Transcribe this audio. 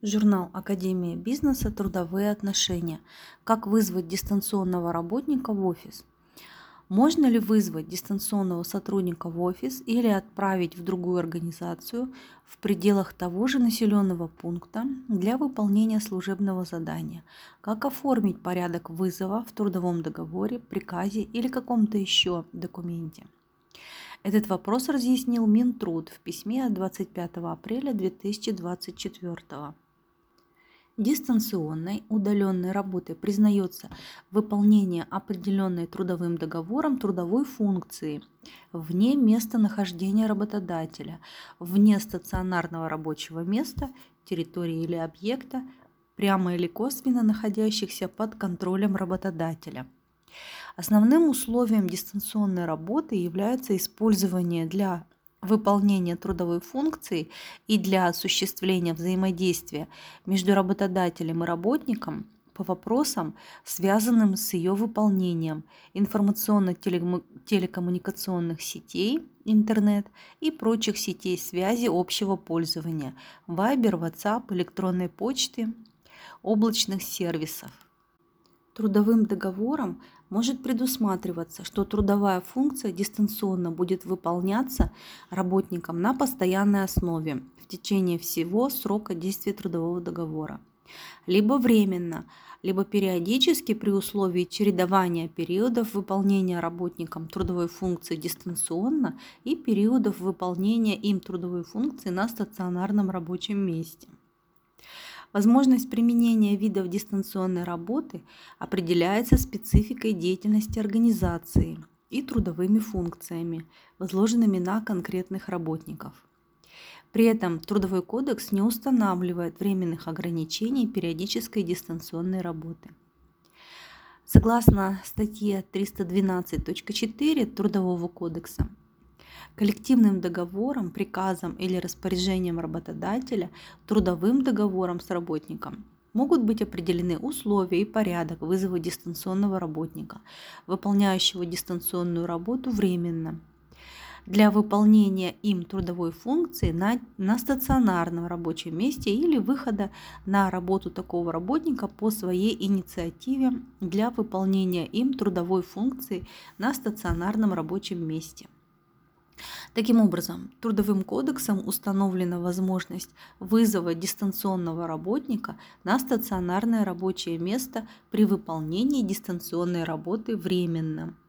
Журнал Академия бизнеса «Трудовые отношения». Как вызвать дистанционного работника в офис? Можно ли вызвать дистанционного сотрудника в офис или отправить в другую организацию в пределах того же населенного пункта для выполнения служебного задания? Как оформить порядок вызова в трудовом договоре, приказе или каком-то еще документе? Этот вопрос разъяснил Минтруд в письме от 25 апреля 2024. Дистанционной, удаленной работой признается выполнение определенной трудовым договором трудовой функции вне места нахождения работодателя, вне стационарного рабочего места, территории или объекта, прямо или косвенно находящихся под контролем работодателя. Основным условием дистанционной работы является использование для выполнения трудовой функции и для осуществления взаимодействия между работодателем и работником по вопросам, связанным с ее выполнением информационно-телекоммуникационных сетей, интернет и прочих сетей связи общего пользования, Viber, WhatsApp, электронной почты, облачных сервисов. Трудовым договором может предусматриваться, что трудовая функция дистанционно будет выполняться работником на постоянной основе в течение всего срока действия трудового договора, либо временно, либо периодически при условии чередования периодов выполнения работником трудовой функции дистанционно и периодов выполнения им трудовой функции на стационарном рабочем месте. Возможность применения видов дистанционной работы определяется спецификой деятельности организации и трудовыми функциями, возложенными на конкретных работников. При этом Трудовой кодекс не устанавливает временных ограничений периодической дистанционной работы. Согласно статье 312.4 Трудового кодекса, коллективным договором, приказом или распоряжением работодателя, трудовым договором с работником могут быть определены условия и порядок вызова дистанционного работника, выполняющего дистанционную работу временно, для выполнения им трудовой функции на стационарном рабочем месте или выхода на работу такого работника по своей инициативе для выполнения им трудовой функции на стационарном рабочем месте. Таким образом, Трудовым кодексом установлена возможность вызова дистанционного работника на стационарное рабочее место при выполнении дистанционной работы временно.